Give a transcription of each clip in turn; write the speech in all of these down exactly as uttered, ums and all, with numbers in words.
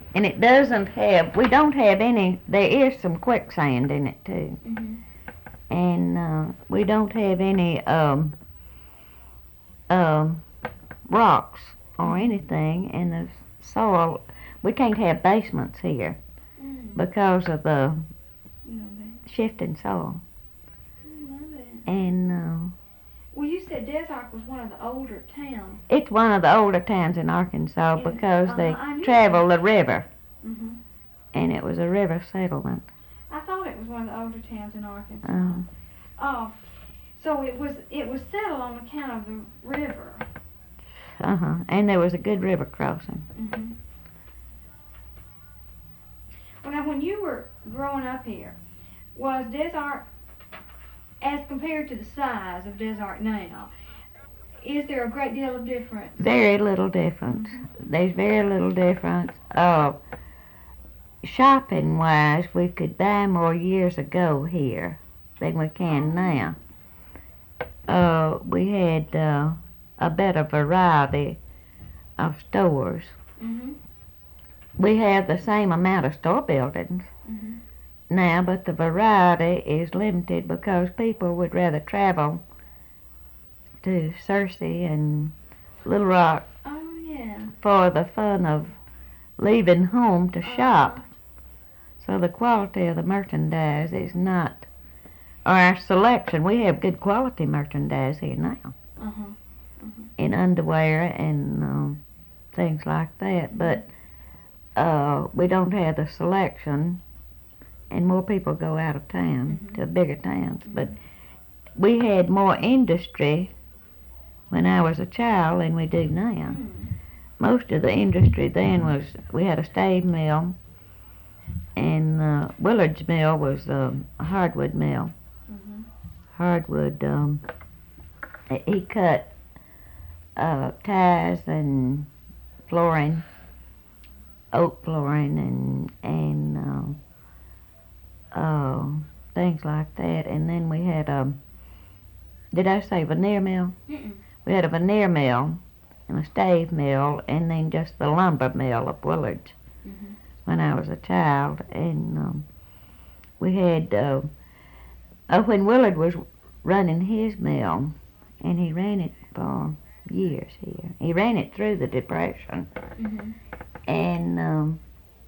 And it doesn't have, we don't have any, there is some quicksand in it too. Mhm. And uh, we don't have any um, um, rocks or anything in the soil. We can't have basements here Mm. because of the You know that. shifting soil. I know that. And uh, Well, you said Des Arc was one of the older towns. it's one of the older towns in Arkansas And, because they uh-huh, I knew travel the river, Mhm. and it was a river settlement. I thought it was one of the older towns in Arkansas. Uh, Oh, so it was it was settled on account of the river. uh-huh. And there was a good river crossing. Mhm. Well, now when you were growing up here, was Des Arc, as compared to the size of Des Arc now, is there a great deal of difference? Very little difference. Mhm. There's very little difference. Uh, shopping wise, we could buy more years ago here than we can now. Uh, we had uh, a better variety of stores. Mhm. We have the same amount of store buildings Mhm. now, but the variety is limited because people would rather travel to Searcy and Little Rock Oh yeah. for the fun of leaving home to shop. Uh-huh. So the quality of the merchandise is not, or our selection. We have good quality merchandise here now Uh-huh. in underwear and um, things like that, but uh, we don't have the selection, and more people go out of town Mhm. to bigger towns. But we had more industry when I was a child than we do now. Mm. Most of the industry then was, we had a stave mill, and uh, Willard's mill was um, a hardwood mill. Mhm. Hardwood, um, he cut uh, ties and flooring, oak flooring, and and uh, uh, things like that. And then we had a, did I say veneer mill? Mm-mm. We had a veneer mill and a stave mill, and then just the lumber mill of Willard's Mhm. when I was a child. And um, we had, uh, uh, when Willard was running his mill, and he ran it for years here. He ran it through the Depression, Mhm. and um,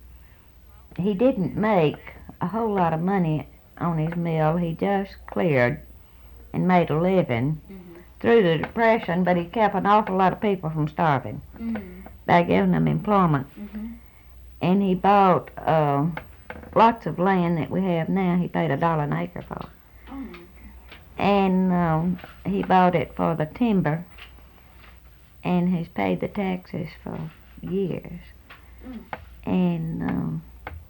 he didn't make a whole lot of money on his mill. He just cleared and made a living Mhm. through the Depression, but he kept an awful lot of people from starving Mhm. by giving them employment. Mhm. And he bought uh, lots of land that we have now. He paid a dollar an acre for. Oh. And um, he bought it for the timber, and has paid the taxes for years. Mm. And um,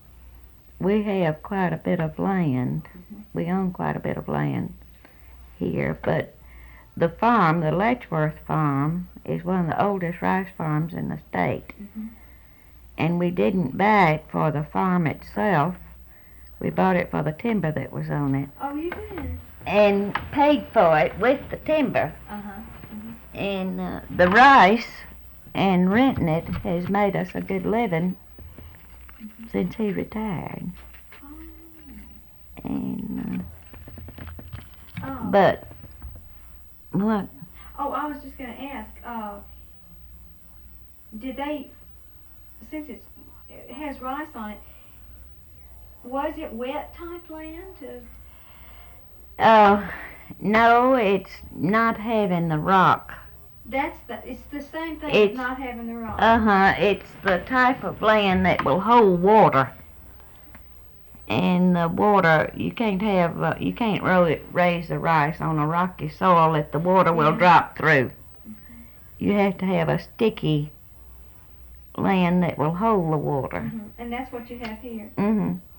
we have quite a bit of land. Mhm. We own quite a bit of land here, but the farm, the Letchworth farm, is one of the oldest rice farms in the state. Mhm. And we didn't buy it for the farm itself. We bought it for the timber that was on it, Oh, you did. and paid for it with the timber. Uh-huh. And uh, the rice and renting it has made us a good living since he retired. Oh. And uh, Oh. but what? Oh, I was just gonna ask. Uh, did they, since it's, it has rice on it, was it wet type land? To, Uh, no, it's not having the rock. that's the. It's the same thing It's- as not having the rock. Uh huh. It's the type of land that will hold water. And the water, you can't have, uh, you can't ro- raise the rice on a rocky soil that the water will Yeah. drop through. You have to have a sticky land that will hold the water. Mhm. And that's what you have here. Mhm.